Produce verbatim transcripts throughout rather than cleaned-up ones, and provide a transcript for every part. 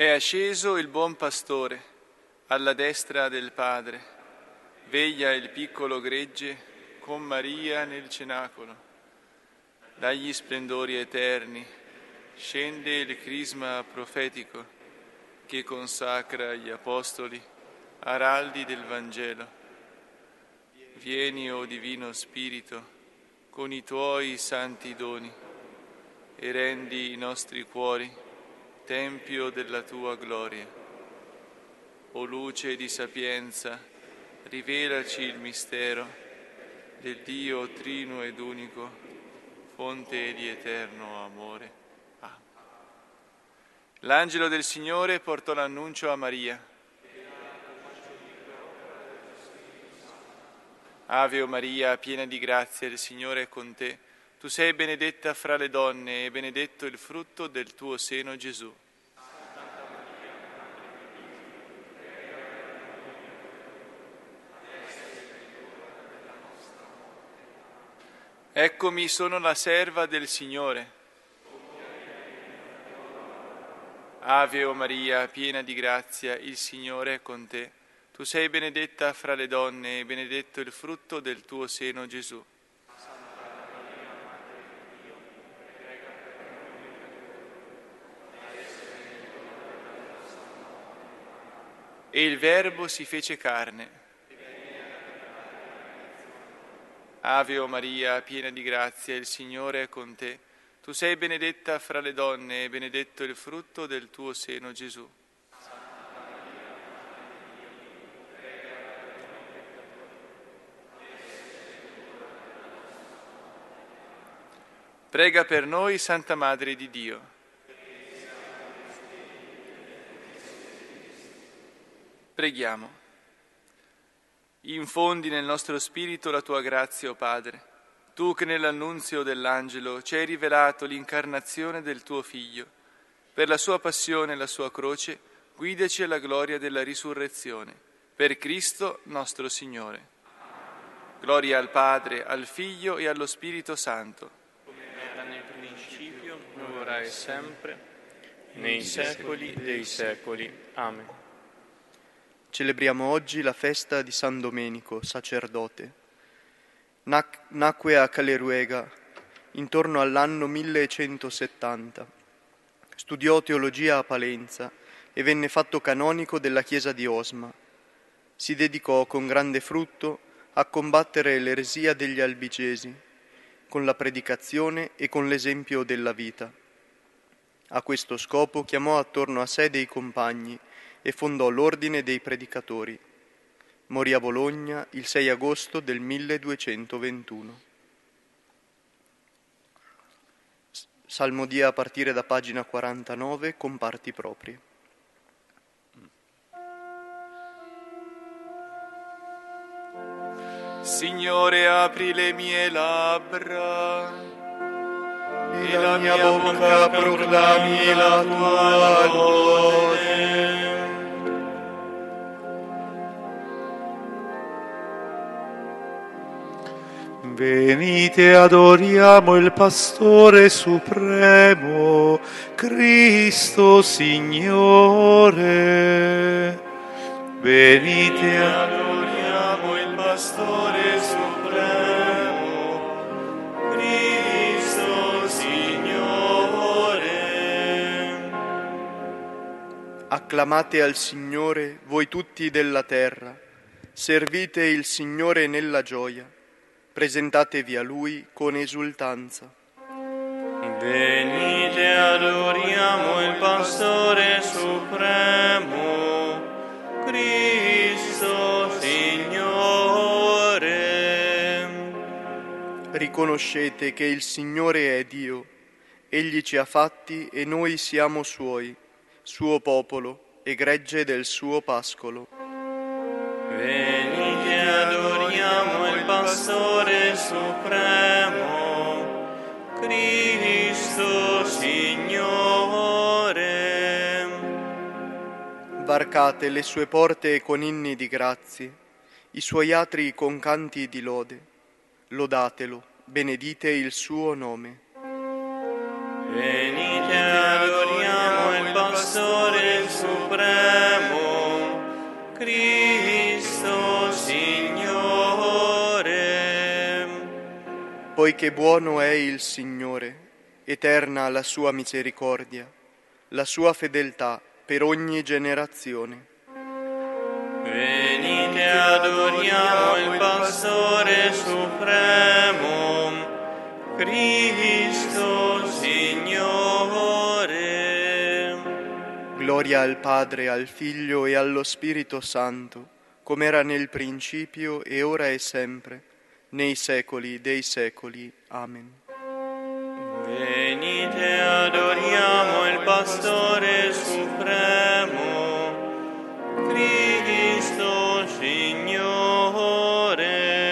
È asceso il buon pastore alla destra del Padre, veglia il piccolo gregge con Maria nel cenacolo. Dagli splendori eterni scende il crisma profetico che consacra gli apostoli, araldi del Vangelo. Vieni, o Divino Spirito, con i tuoi santi doni e rendi i nostri cuori tempio della tua gloria. O luce di sapienza, rivelaci il mistero del Dio trino ed unico, fonte di eterno amore. Amen. L'angelo del Signore portò l'annuncio a Maria. Ave o Maria, piena di grazia, il Signore è con te. Tu sei benedetta fra le donne e benedetto il frutto del tuo seno, Gesù. Eccomi, sono la serva del Signore. Ave o Maria, piena di grazia, il Signore è con te. Tu sei benedetta fra le donne e benedetto il frutto del tuo seno, Gesù. E il Verbo si fece carne. Ave o Maria, piena di grazia, il Signore è con te. Tu sei benedetta fra le donne e benedetto il frutto del tuo seno, Gesù. Prega per noi, Santa Madre di Dio. Preghiamo. Infondi nel nostro spirito la tua grazia, o Padre, tu che nell'annunzio dell'angelo ci hai rivelato l'incarnazione del tuo Figlio. Per la sua passione e la sua croce, guidaci alla gloria della risurrezione. Per Cristo nostro Signore. Gloria al Padre, al Figlio e allo Spirito Santo. Come era nel principio, ora e sempre, nei secoli dei secoli. Amen. Celebriamo oggi la festa di San Domenico, sacerdote. Nac- nacque a Caleruega intorno all'anno millecentosettanta. Studiò teologia a Palenza e venne fatto canonico della chiesa di Osma. Si dedicò con grande frutto a combattere l'eresia degli albigesi, con la predicazione e con l'esempio della vita. A questo scopo chiamò attorno a sé dei compagni e fondò l'Ordine dei Predicatori. Morì a Bologna il sei agosto del milleduecentoventuno. Salmodia a partire da pagina quarantanove con parti proprie. Signore, apri le mie labbra e la mia bocca proclami la tua lode. Venite, adoriamo il Pastore Supremo, Cristo Signore. Venite, adoriamo il Pastore Supremo, Cristo Signore. Acclamate al Signore, voi tutti della terra, servite il Signore nella gioia. Presentatevi a Lui con esultanza. Venite, adoriamo il Pastore Supremo, Cristo Signore. Riconoscete che il Signore è Dio, Egli ci ha fatti e noi siamo Suoi, Suo popolo e gregge del Suo pascolo. Venite, adoriamo il Pastore Supremo, Cristo Signore. Varcate le sue porte con inni di grazie, i suoi atri con canti di lode. Lodatelo, benedite il suo nome. Venite, adoriamo il Pastore Supremo, poiché buono è il Signore, eterna la sua misericordia, la sua fedeltà per ogni generazione. Venite, adoriamo il Pastore Supremo, Cristo Signore. Gloria al Padre, al Figlio e allo Spirito Santo, come era nel principio e ora e sempre, nei secoli dei secoli. Amen. Venite, adoriamo il Pastore Supremo, Cristo Signore.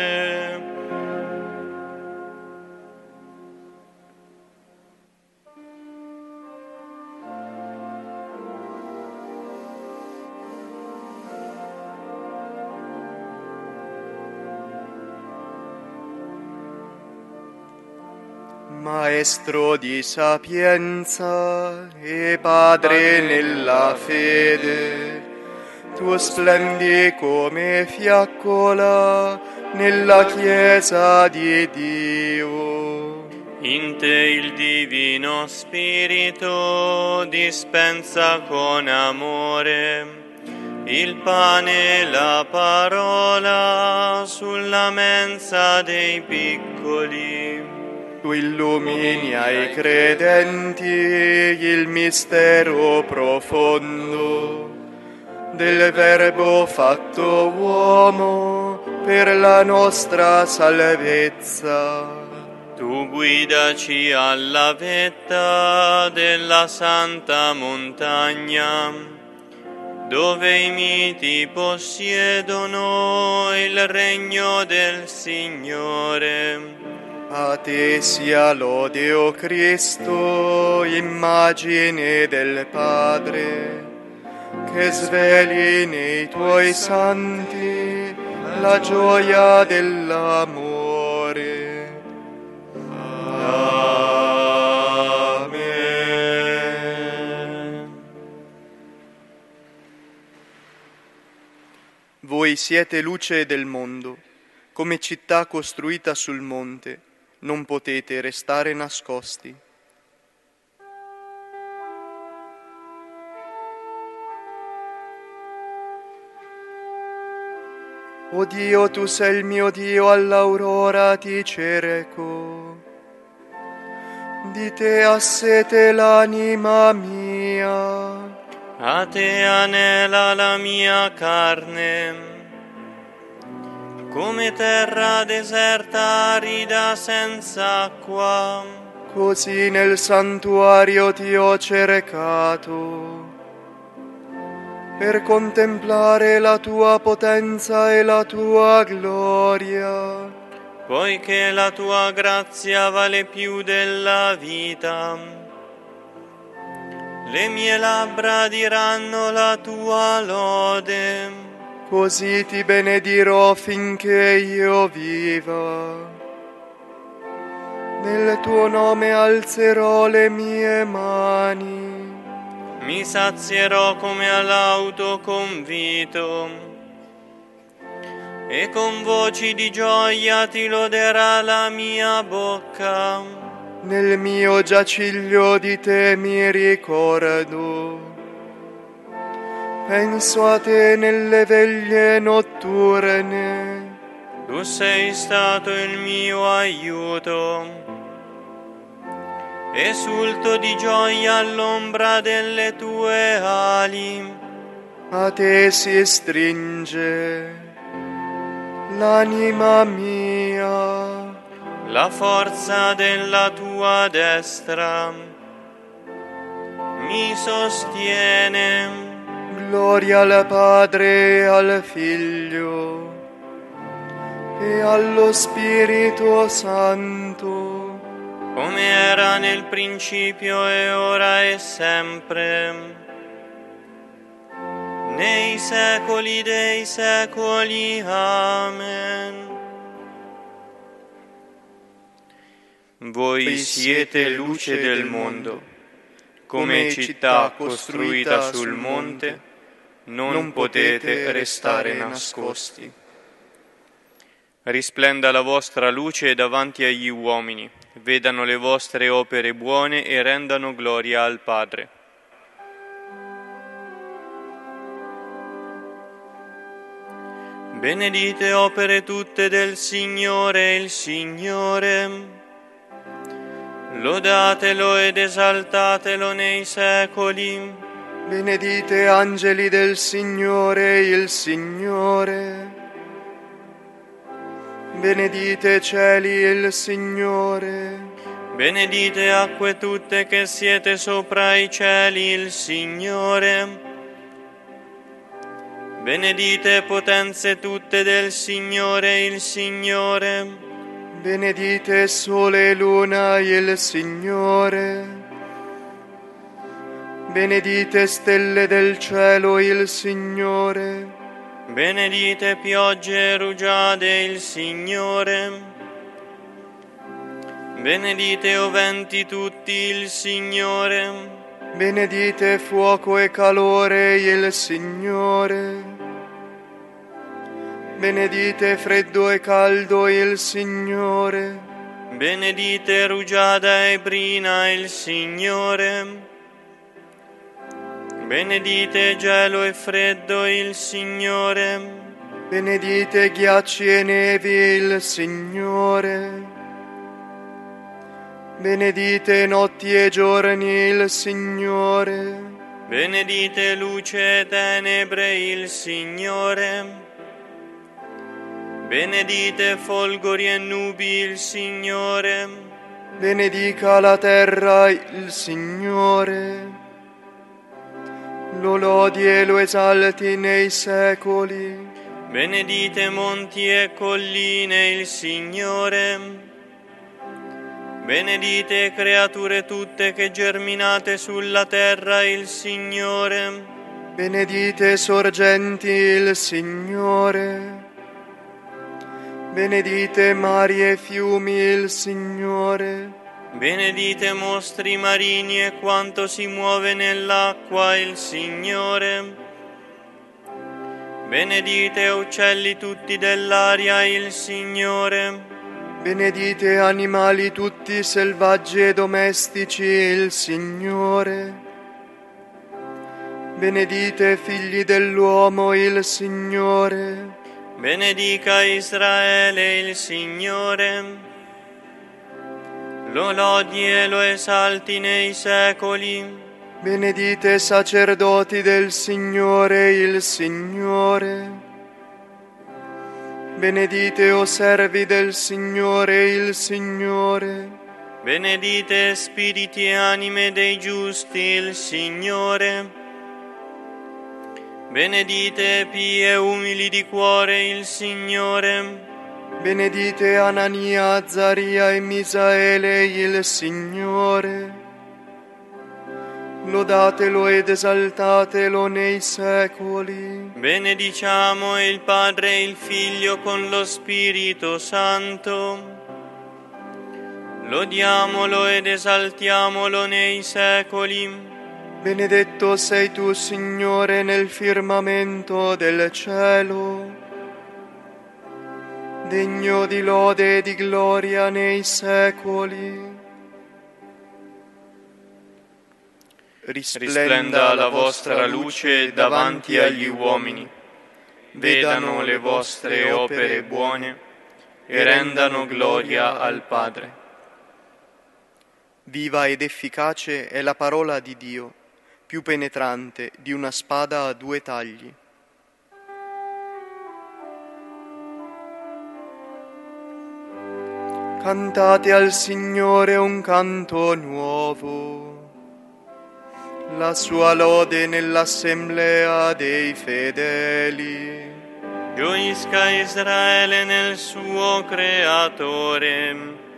Maestro di sapienza e Padre nella fede, tu splendi come fiaccola nella Chiesa di Dio. In te il Divino Spirito dispensa con amore il pane e la parola sulla mensa dei piccoli. Tu illumini ai credenti il mistero profondo del Verbo fatto uomo per la nostra salvezza. Tu guidaci alla vetta della santa montagna, dove i miti possiedono il regno del Signore. A te sia lode, o Cristo, immagine del Padre, che sveli nei tuoi santi la gioia dell'amore. Amen. Voi siete luce del mondo, come città costruita sul monte. Non potete restare nascosti. O Dio, tu sei il mio Dio, all'aurora ti cerco. Di te ha sete l'anima mia. A te anela la mia carne, come terra deserta arida senza acqua. Così nel santuario ti ho cercato, per contemplare la tua potenza e la tua gloria. Poiché la tua grazia vale più della vita, le mie labbra diranno la tua lode. Così ti benedirò finché io viva. Nel tuo nome alzerò le mie mani. Mi sazierò come all'autoconvito, e con voci di gioia ti loderà la mia bocca. Nel mio giaciglio di te mi ricordo. Penso a te nelle veglie notturne. Tu sei stato il mio aiuto, esulto di gioia all'ombra delle tue ali. A te si stringe l'anima mia. La forza della tua destra mi sostiene. Gloria al Padre e al Figlio e allo Spirito Santo, come era nel principio e ora e sempre, nei secoli dei secoli. Amen. Voi siete luce del mondo, come città costruita sul monte, non potete restare nascosti. Risplenda la vostra luce davanti agli uomini, vedano le vostre opere buone e rendano gloria al Padre. Benedite opere tutte del Signore, il Signore. Lodatelo ed esaltatelo nei secoli. Benedite angeli del Signore, il Signore. Benedite cieli, il Signore. Benedite acque tutte che siete sopra i cieli, il Signore. Benedite potenze tutte del Signore, il Signore. Benedite sole e luna, il Signore. Benedite stelle del cielo, il Signore. Benedite piogge e rugiade, il Signore. Benedite o venti tutti, il Signore. Benedite fuoco e calore, il Signore. Benedite freddo e caldo, il Signore. Benedite rugiada e brina, il Signore. Benedite gelo e freddo, il Signore. Benedite ghiacci e nevi, il Signore. Benedite notti e giorni, il Signore. Benedite luce e tenebre, il Signore. Benedite folgori e nubi, il Signore. Benedica la terra, il Signore. Lo lodi e lo esalti nei secoli. Benedite monti e colline, il Signore. Benedite creature tutte che germinate sulla terra, il Signore. Benedite sorgenti, il Signore. Benedite mari e fiumi, il Signore. Benedite mostri marini e quanto si muove nell'acqua, il Signore. Benedite uccelli tutti dell'aria, il Signore. Benedite animali tutti selvaggi e domestici, il Signore. Benedite figli dell'uomo, il Signore. Benedica Israele, il Signore. Lo lodi e lo esalti nei secoli. Benedite sacerdoti del Signore, il Signore. Benedite o servi del Signore, il Signore. Benedite spiriti e anime dei giusti, il Signore. Benedite pii e umili di cuore, il Signore. Benedite Anania, Azzaria e Misaele, il Signore. Lodatelo ed esaltatelo nei secoli. Benediciamo il Padre e il Figlio con lo Spirito Santo. Lodiamolo ed esaltiamolo nei secoli. Benedetto sei tu, Signore, nel firmamento del cielo. Degno di lode e di gloria nei secoli. Risplenda la vostra luce davanti agli uomini, vedano le vostre opere buone e rendano gloria al Padre. Viva ed efficace è la parola di Dio, più penetrante di una spada a due tagli. Cantate al Signore un canto nuovo. La sua lode nell'assemblea dei fedeli. Gioisca Israele nel suo Creatore,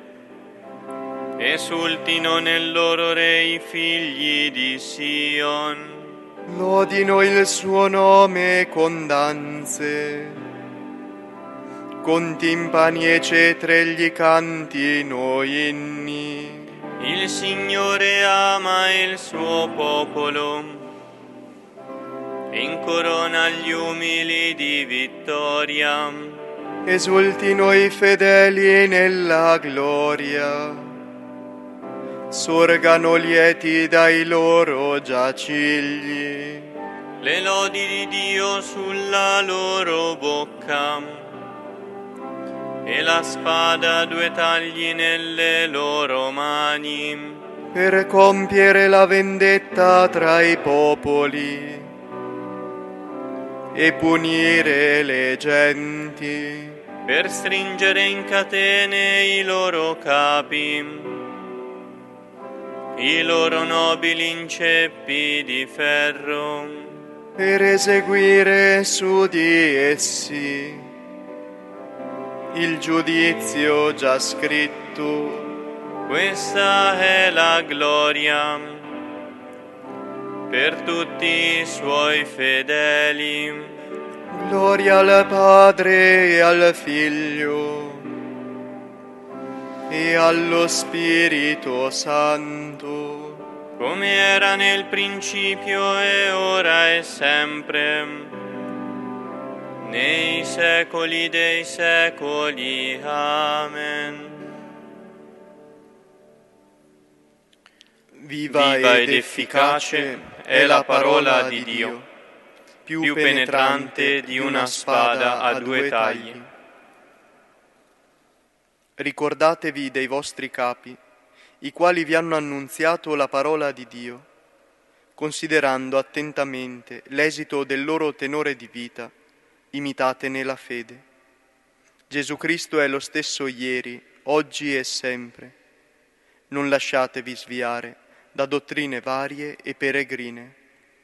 esultino nel loro Re i figli di Sion. Lodino il suo nome con danze, con timpani e cetre gli cantino inni. Il Signore ama il suo popolo, incorona gli umili di vittoria. esultino i fedeli nella gloria, sorgano lieti dai loro giacigli le lodi di Dio sulla loro bocca e la spada a due tagli nelle loro mani, per compiere la vendetta tra i popoli e punire le genti, per stringere in catene i loro capi, i loro nobili in ceppi di ferro, per eseguire su di essi il giudizio già scritto. Questa è la gloria per tutti i suoi fedeli. Gloria al Padre e al Figlio e allo Spirito Santo, come era nel principio e ora e sempre, nei secoli dei secoli. Amen. Viva ed efficace è la parola di Dio, più penetrante di una spada a due tagli. Ricordatevi dei vostri capi, i quali vi hanno annunziato la parola di Dio, considerando attentamente l'esito del loro tenore di vita, imitatene la fede. Gesù Cristo è lo stesso ieri, oggi e sempre. Non lasciatevi sviare da dottrine varie e peregrine.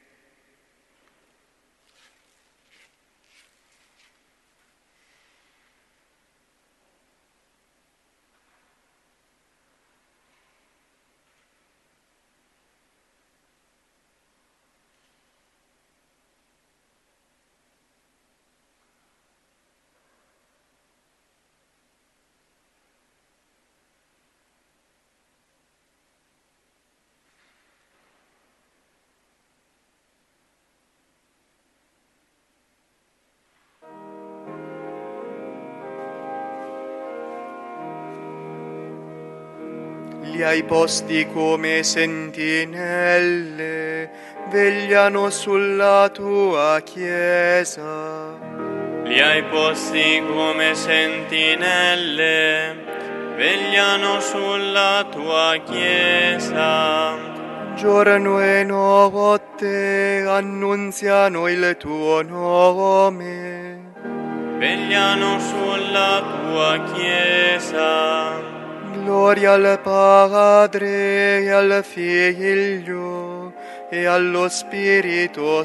Li hai posti come sentinelle, vegliano sulla tua chiesa. Li hai posti come sentinelle, vegliano sulla tua chiesa. Giorno e notte annunziano il tuo nome, vegliano sulla tua chiesa. Gloria al Padre e al Figlio e allo Spirito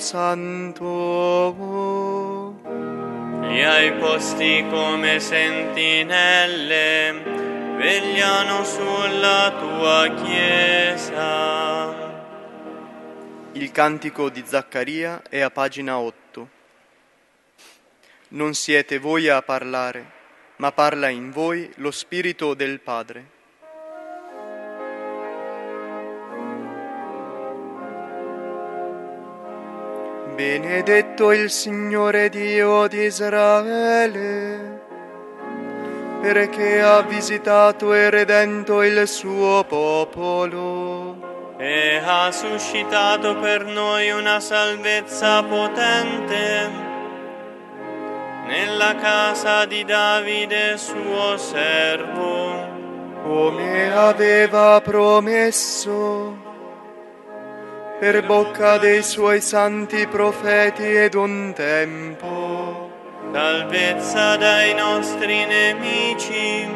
Santo. Li hai posti come sentinelle, vegliano sulla tua chiesa. Il cantico di Zaccaria è a pagina otto. Non siete voi a parlare, ma parla in voi lo Spirito del Padre. Benedetto il Signore Dio di Israele, perché ha visitato e redento il suo popolo e ha suscitato per noi una salvezza potente nella casa di Davide suo servo, come aveva promesso per bocca dei suoi santi profeti ed un tempo. Salvezza dai nostri nemici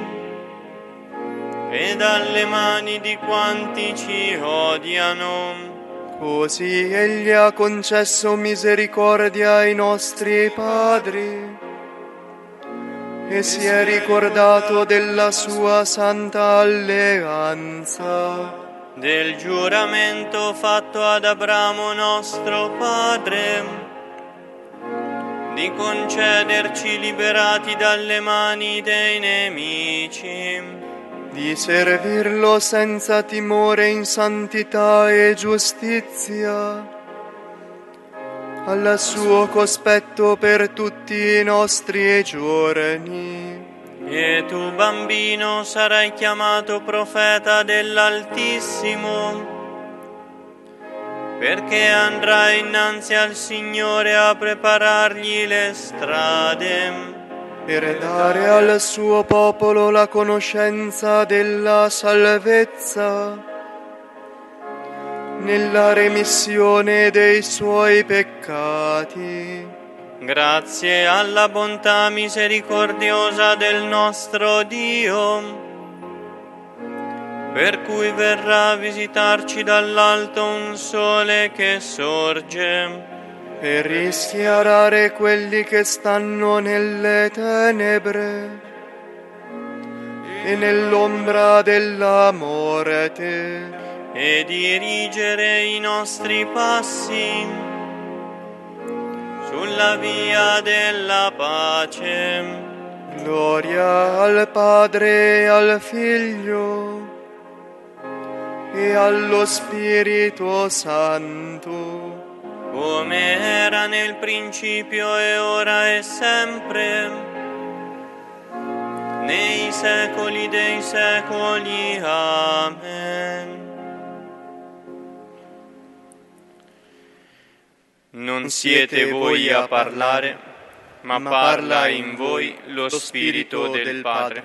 e dalle mani di quanti ci odiano. Così egli ha concesso misericordia ai nostri padri e si è ricordato della sua santa alleanza, del giuramento fatto ad Abramo nostro padre, di concederci liberati dalle mani dei nemici, di servirlo senza timore in santità e giustizia, al suo cospetto per tutti i nostri giorni. E tu, bambino, sarai chiamato profeta dell'Altissimo, perché andrai innanzi al Signore a preparargli le strade, per dare al suo popolo la conoscenza della salvezza, nella remissione dei suoi peccati. Grazie alla bontà misericordiosa del nostro Dio, per cui verrà a visitarci dall'alto un sole che sorge, per rischiarare quelli che stanno nelle tenebre e nell'ombra della morte, e dirigere i nostri passi sulla via della pace. Gloria al Padre e al Figlio e allo Spirito Santo, come era nel principio e ora e sempre, nei secoli dei secoli. Amen. Non siete voi a parlare, ma parla in voi lo Spirito del Padre.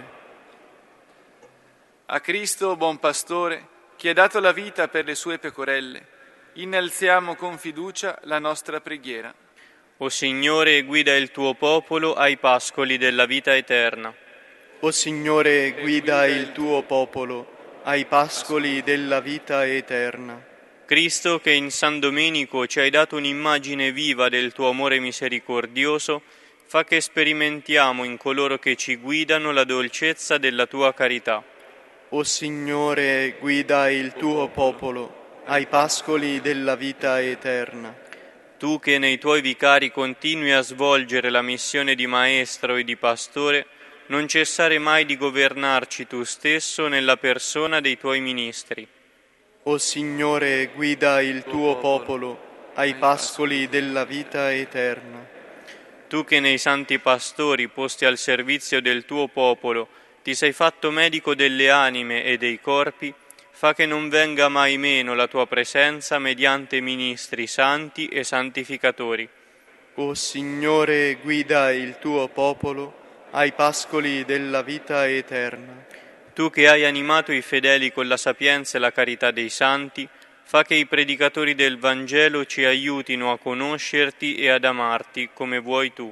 A Cristo, buon pastore, che ha dato la vita per le sue pecorelle, innalziamo con fiducia la nostra preghiera. O Signore, guida il tuo popolo ai pascoli della vita eterna. O Signore, guida il tuo popolo ai pascoli della vita eterna. Cristo, che in San Domenico ci hai dato un'immagine viva del tuo amore misericordioso, fa che sperimentiamo in coloro che ci guidano la dolcezza della tua carità. O Signore, guida il tuo popolo ai pascoli della vita eterna. Tu che nei tuoi vicari continui a svolgere la missione di maestro e di pastore, non cessare mai di governarci tu stesso nella persona dei tuoi ministri. O Signore, guida il tuo popolo ai pascoli della vita eterna. Tu che nei santi pastori, posti al servizio del tuo popolo, ti sei fatto medico delle anime e dei corpi, fa che non venga mai meno la tua presenza mediante ministri santi e santificatori. O Signore, guida il tuo popolo ai pascoli della vita eterna. Tu che hai animato i fedeli con la sapienza e la carità dei santi, fa che i predicatori del Vangelo ci aiutino a conoscerti e ad amarti come vuoi tu.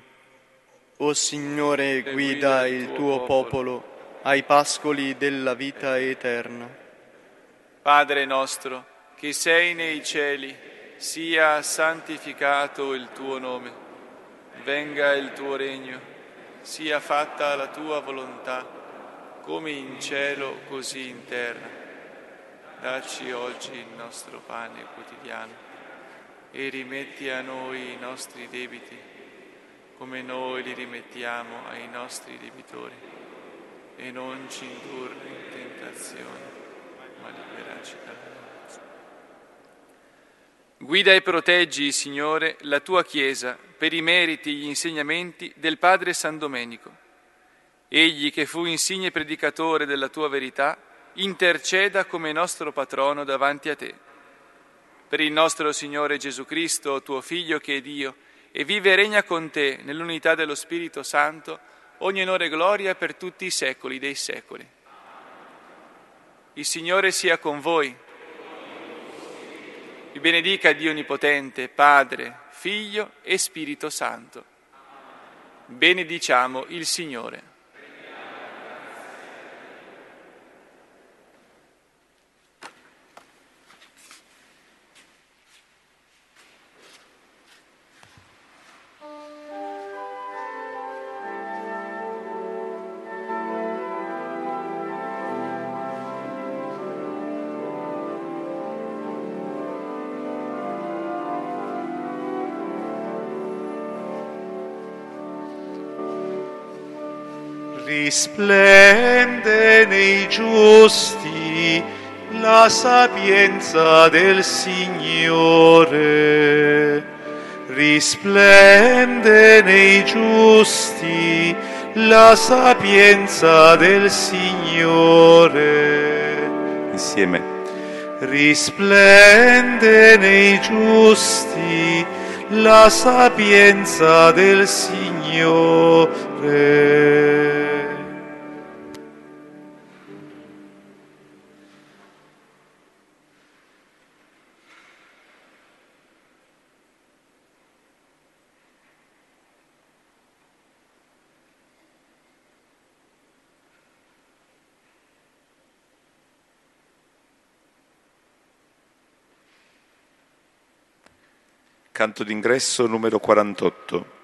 O Signore, guida il tuo popolo ai pascoli della vita eterna. Padre nostro, che sei nei cieli, sia santificato il tuo nome. Venga il tuo regno, sia fatta la tua volontà, come in cielo, così in terra. Dacci oggi il nostro pane quotidiano e rimetti a noi i nostri debiti, come noi li rimettiamo ai nostri debitori. E non ci indurre in tentazione, ma liberaci dal male. Guida e proteggi, Signore, la tua Chiesa per i meriti e gli insegnamenti del Padre San Domenico. Egli, che fu insigne predicatore della tua verità, interceda come nostro patrono davanti a te. Per il nostro Signore Gesù Cristo, tuo Figlio che è Dio, e vive e regna con te nell'unità dello Spirito Santo, ogni onore e gloria per tutti i secoli dei secoli. Il Signore sia con voi. Vi benedica Dio Onnipotente, Padre, Figlio e Spirito Santo. Benediciamo il Signore. Risplende nei giusti la sapienza del Signore, Risplende nei giusti la sapienza del Signore. Insieme. Risplende nei giusti la sapienza del Signore. Canto d'ingresso numero quarantotto.